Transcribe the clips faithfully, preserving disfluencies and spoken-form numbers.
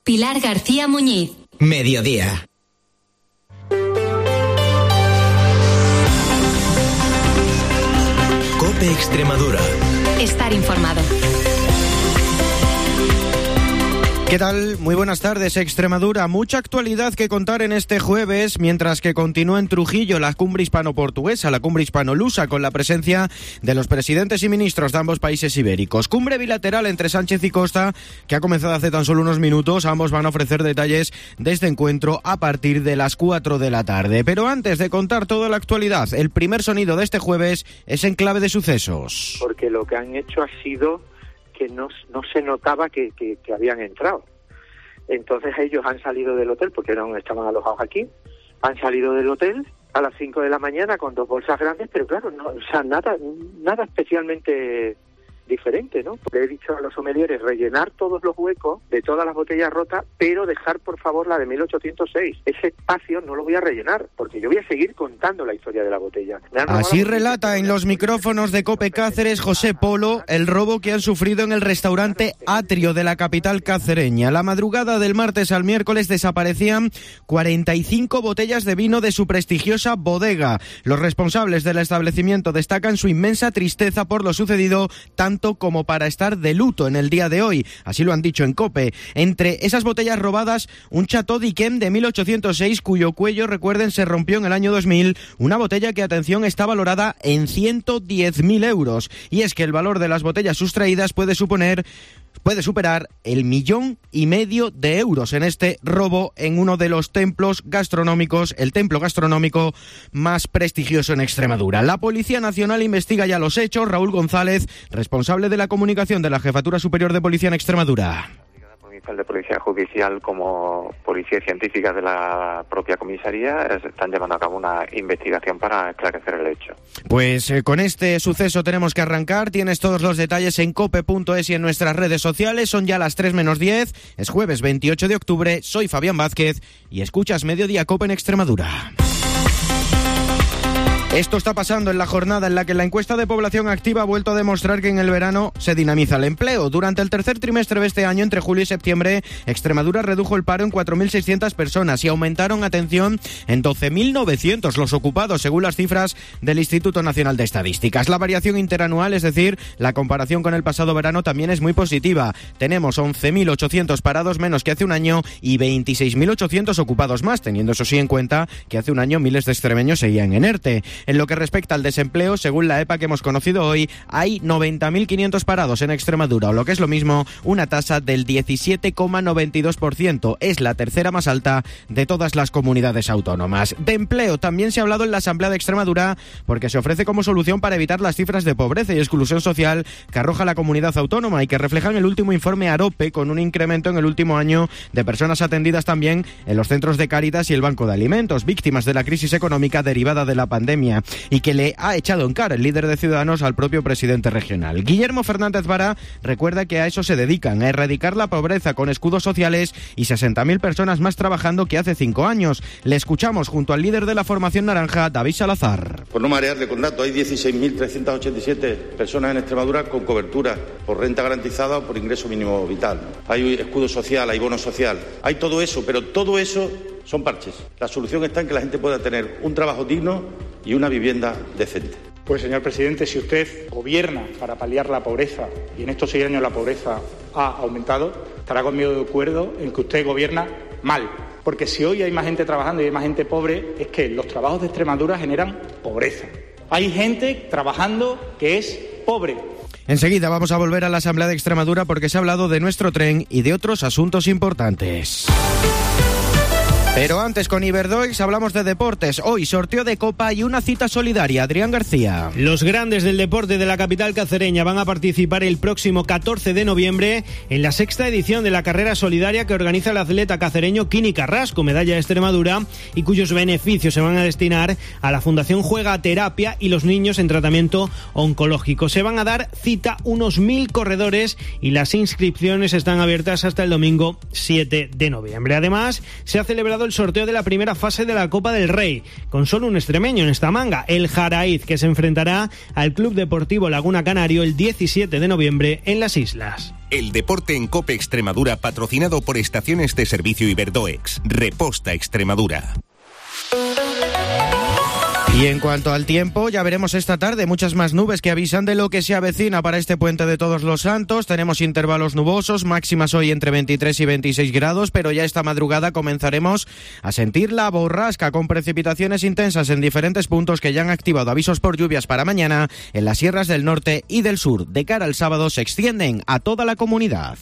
Pilar García Muñiz. Mediodía. COPE Extremadura. Estar informado. ¿Qué tal? Muy buenas tardes, Extremadura. Mucha actualidad que contar en este jueves, mientras que continúa en Trujillo la cumbre hispano-portuguesa, la cumbre hispano-lusa, con la presencia de los presidentes y ministros de ambos países ibéricos. Cumbre bilateral entre Sánchez y Costa, que ha comenzado hace tan solo unos minutos. Ambos van a ofrecer detalles de este encuentro a partir de las cuatro de la tarde. Pero antes de contar toda la actualidad, el primer sonido de este jueves es en clave de sucesos. Porque lo que han hecho ha sido que no, no se notaba que, que, que habían entrado. Entonces ellos han salido del hotel, porque no estaban alojados aquí, han salido del hotel a las cinco de la mañana con dos bolsas grandes, pero claro, no, o sea, nada, nada especialmente diferente, ¿no? Porque he dicho a los sommeliers rellenar todos los huecos de todas las botellas rotas, pero dejar por favor la de mil ochocientos seis. Ese espacio no lo voy a rellenar, porque yo voy a seguir contando la historia de la botella. Así relata en los micrófonos de COPE Cáceres José Polo el robo que han sufrido en el restaurante Atrio de la capital cacereña. La madrugada del martes al miércoles desaparecían cuarenta y cinco botellas de vino de su prestigiosa bodega. Los responsables del establecimiento destacan su inmensa tristeza por lo sucedido, tanto como para estar de luto en el día de hoy. Así lo han dicho en COPE. Entre esas botellas robadas, un Chateau d'Yquem de mil ochocientos seis, cuyo cuello, recuerden, se rompió en el año dos mil. Una botella que, atención, está valorada en ciento diez mil euros. Y es que el valor de las botellas sustraídas puede suponer... puede superar el millón y medio de euros en este robo en uno de los templos gastronómicos, el templo gastronómico más prestigioso en Extremadura. La Policía Nacional investiga ya los hechos. Raúl González, responsable de la comunicación de la Jefatura Superior de Policía en Extremadura. De Policía Judicial como Policía Científica de la propia comisaría están llevando a cabo una investigación para esclarecer el hecho. Pues eh, con este suceso tenemos que arrancar. Tienes todos los detalles en cope punto es y en nuestras redes sociales. Son ya las tres menos diez, es jueves veintiocho de octubre, soy Fabián Vázquez y escuchas Mediodía COPE en Extremadura. Esto está pasando en la jornada en la que la encuesta de población activa ha vuelto a demostrar que en el verano se dinamiza el empleo. Durante el tercer trimestre de este año, entre julio y septiembre, Extremadura redujo el paro en cuatro mil seiscientas personas y aumentaron, atención, en doce mil novecientos los ocupados, según las cifras del Instituto Nacional de Estadísticas. La variación interanual, es decir, la comparación con el pasado verano, también es muy positiva. Tenemos once mil ochocientos parados menos que hace un año y veintiséis mil ochocientos ocupados más, teniendo eso sí en cuenta que hace un año miles de extremeños seguían en ERTE. En lo que respecta al desempleo, según la EPA que hemos conocido hoy, hay noventa mil quinientos parados en Extremadura, o lo que es lo mismo, una tasa del diecisiete coma noventa y dos por ciento. Es la tercera más alta de todas las comunidades autónomas. De empleo también se ha hablado en la Asamblea de Extremadura, porque se ofrece como solución para evitar las cifras de pobreza y exclusión social que arroja la comunidad autónoma y que reflejan el último informe AROPE, con un incremento en el último año de personas atendidas también en los centros de Cáritas y el Banco de Alimentos, víctimas de la crisis económica derivada de la pandemia, y que le ha echado en cara el líder de Ciudadanos al propio presidente regional. Guillermo Fernández Vara recuerda que a eso se dedican, a erradicar la pobreza con escudos sociales y sesenta mil personas más trabajando que hace cinco años. Le escuchamos junto al líder de la formación naranja, David Salazar. Por no marearle con datos, hay dieciséis mil trescientas ochenta y siete personas en Extremadura con cobertura por renta garantizada o por ingreso mínimo vital. Hay escudo social, hay bono social, hay todo eso, pero todo eso son parches. La solución está en que la gente pueda tener un trabajo digno y una vivienda decente. Pues, señor presidente, si usted gobierna para paliar la pobreza, y en estos seis años la pobreza ha aumentado, estará conmigo de acuerdo en que usted gobierna mal. Porque si hoy hay más gente trabajando y hay más gente pobre, es que los trabajos de Extremadura generan pobreza. Hay gente trabajando que es pobre. Enseguida vamos a volver a la Asamblea de Extremadura porque se ha hablado de nuestro tren y de otros asuntos importantes. Pero antes, con Iberdoix hablamos de deportes. Hoy sorteo de Copa y una cita solidaria. Adrián García. Los grandes del deporte de la capital cacereña van a participar el próximo catorce de noviembre en la sexta edición de la carrera solidaria que organiza el atleta cacereño Kini Carrasco, medalla de Extremadura, y cuyos beneficios se van a destinar a la Fundación Juega Terapia y los niños en tratamiento oncológico. Se van a dar cita unos mil corredores y las inscripciones están abiertas hasta el domingo siete de noviembre. Además, se ha celebrado cerrado el sorteo de la primera fase de la Copa del Rey, con solo un extremeño en esta manga, el Jaraíz, que se enfrentará al Club Deportivo Laguna Canario el diecisiete de noviembre en las Islas. El deporte en COPE Extremadura, patrocinado por Estaciones de Servicio Iberdoex. Reposta Extremadura. Y en cuanto al tiempo, ya veremos esta tarde muchas más nubes que avisan de lo que se avecina para este puente de Todos los Santos. Tenemos intervalos nubosos, máximas hoy entre veintitrés y veintiséis grados, pero ya esta madrugada comenzaremos a sentir la borrasca con precipitaciones intensas en diferentes puntos que ya han activado avisos por lluvias para mañana en las sierras del norte y del sur. De cara al sábado se extienden a toda la comunidad.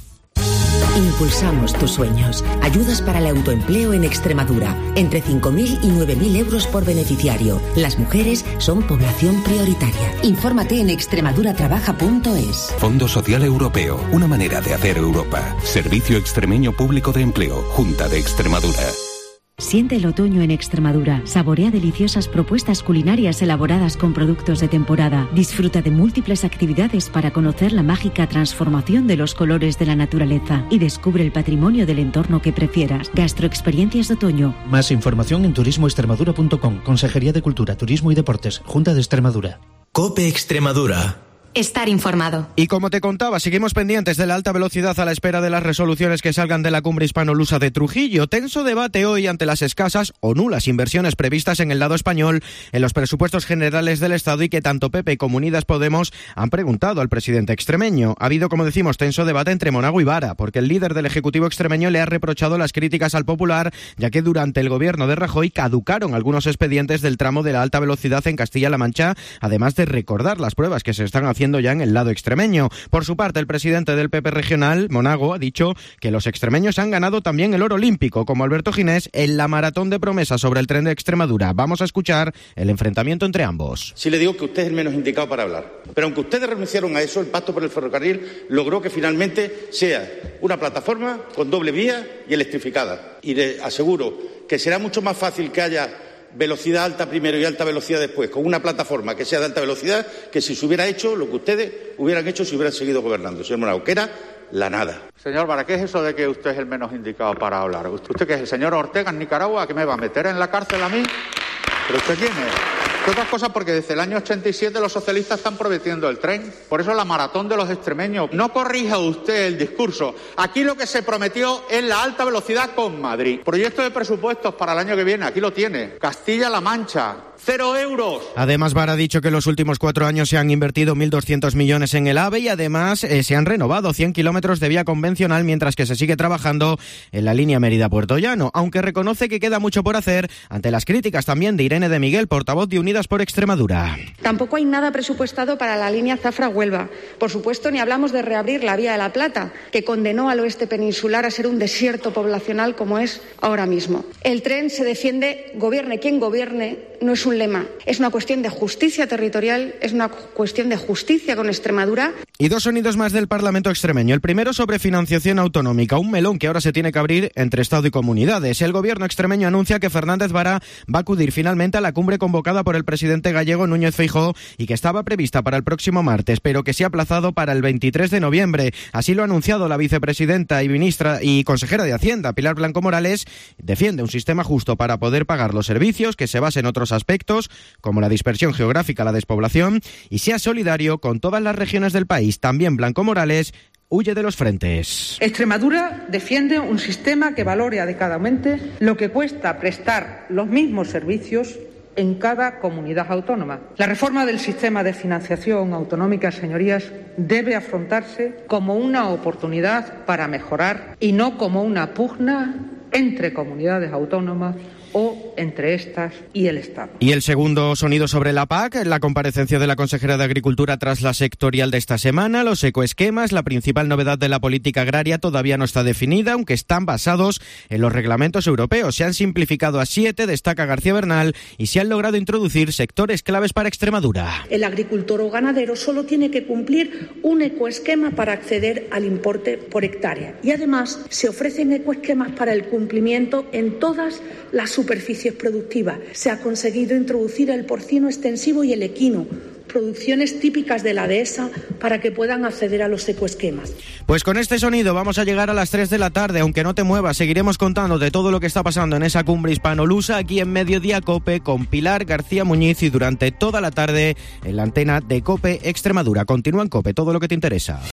Impulsamos tus sueños. Ayudas para el autoempleo en Extremadura. Entre cinco mil y nueve mil euros por beneficiario. Las mujeres son población prioritaria. Infórmate en extremaduratrabaja punto es. Fondo Social Europeo. Una manera de hacer Europa. Servicio Extremeño Público de Empleo. Junta de Extremadura. Siente el otoño en Extremadura. Saborea deliciosas propuestas culinarias elaboradas con productos de temporada. Disfruta de múltiples actividades para conocer la mágica transformación de los colores de la naturaleza y descubre el patrimonio del entorno que prefieras. Gastroexperiencias de otoño. Más información en turismo extremadura punto com. Consejería de Cultura, Turismo y Deportes. Junta de Extremadura. COPE Extremadura. Estar informado. Y como te contaba, seguimos pendientes de la alta velocidad a la espera de las resoluciones que salgan de la cumbre hispano-lusa de Trujillo. Tenso debate hoy ante las escasas o nulas inversiones previstas en el lado español en los presupuestos generales del Estado y que tanto P P como Unidas Podemos han preguntado al presidente extremeño. Ha habido, como decimos, tenso debate entre Monago y Vara, porque el líder del Ejecutivo extremeño le ha reprochado las críticas al Popular, ya que durante el gobierno de Rajoy caducaron algunos expedientes del tramo de la alta velocidad en Castilla-La Mancha, además de recordar las pruebas que se están haciendo ya en el lado extremeño. Por su parte, el presidente del P P regional, Monago, ha dicho que los extremeños han ganado también el oro olímpico, como Alberto Ginés, en la maratón de promesas sobre el tren de Extremadura. Vamos a escuchar el enfrentamiento entre ambos. Sí le digo que usted es el menos indicado para hablar. Pero aunque ustedes renunciaron a eso, el Pacto por el Ferrocarril logró que finalmente sea una plataforma con doble vía y electrificada. Y le aseguro que será mucho más fácil que haya velocidad alta primero y alta velocidad después, con una plataforma que sea de alta velocidad, que si se hubiera hecho lo que ustedes hubieran hecho si hubieran seguido gobernando, señor Monago, que era la nada. Señor Vara, ¿qué es eso de que usted es el menos indicado para hablar? ¿Usted qué es el señor Ortega en Nicaragua? ¿Que me va a meter en la cárcel a mí? ¿Pero usted quién es? Otras cosas porque desde el año ochenta y siete los socialistas están prometiendo el tren. Por eso la maratón de los extremeños. No corrija usted el discurso. Aquí lo que se prometió es la alta velocidad con Madrid. Proyecto de presupuestos para el año que viene. Aquí lo tiene. Castilla-La Mancha. Cero euros. Además, Vara ha dicho que en los últimos cuatro años se han invertido mil doscientos millones en el AVE y además eh, se han renovado cien kilómetros de vía convencional mientras que se sigue trabajando en la línea Mérida-Puerto Llano, aunque reconoce que queda mucho por hacer ante las críticas también de Irene de Miguel, portavoz de Unidas por Extremadura. Tampoco hay nada presupuestado para la línea Zafra-Huelva. Por supuesto, ni hablamos de reabrir la vía de la Plata, que condenó al oeste peninsular a ser un desierto poblacional como es ahora mismo. El tren se defiende, gobierne quien gobierne, no es un lema. Es una cuestión de justicia territorial, es una cuestión de justicia con Extremadura. Y dos sonidos más del Parlamento extremeño. El primero sobre financiación autonómica, un melón que ahora se tiene que abrir entre Estado y comunidades. El gobierno extremeño anuncia que Fernández Vara va a acudir finalmente a la cumbre convocada por el presidente gallego Núñez Feijóo y que estaba prevista para el próximo martes, pero que se ha aplazado para el veintitrés de noviembre. Así lo ha anunciado la vicepresidenta y ministra y consejera de Hacienda, Pilar Blanco Morales. Defiende un sistema justo para poder pagar los servicios que se base en otros aspectos, como la dispersión geográfica, la despoblación, y sea solidario con todas las regiones del país. También Blanco Morales huye de los frentes. Extremadura defiende un sistema que valore adecuadamente lo que cuesta prestar los mismos servicios en cada comunidad autónoma. La reforma del sistema de financiación autonómica, señorías, debe afrontarse como una oportunidad para mejorar y no como una pugna entre comunidades autónomas o entre estas y el Estado. Y el segundo sonido sobre la P A C, la comparecencia de la consejera de Agricultura tras la sectorial de esta semana, los ecoesquemas, la principal novedad de la política agraria todavía no está definida, aunque están basados en los reglamentos europeos. Se han simplificado a siete, destaca García Bernal, y se han logrado introducir sectores claves para Extremadura. El agricultor o ganadero solo tiene que cumplir un ecoesquema para acceder al importe por hectárea. Y además se ofrecen ecoesquemas para el cumplimiento en todas las superficies productivas. Se ha conseguido introducir el porcino extensivo y el equino producciones típicas de la dehesa para que puedan acceder a los ecoesquemas. Pues con este sonido vamos a llegar a las tres de la tarde, aunque no te muevas, seguiremos contando de todo lo que está pasando en esa cumbre hispanolusa aquí en Mediodía COPE con Pilar García Muñiz y durante toda la tarde en la antena de COPE Extremadura. Continúa en COPE, todo lo que te interesa.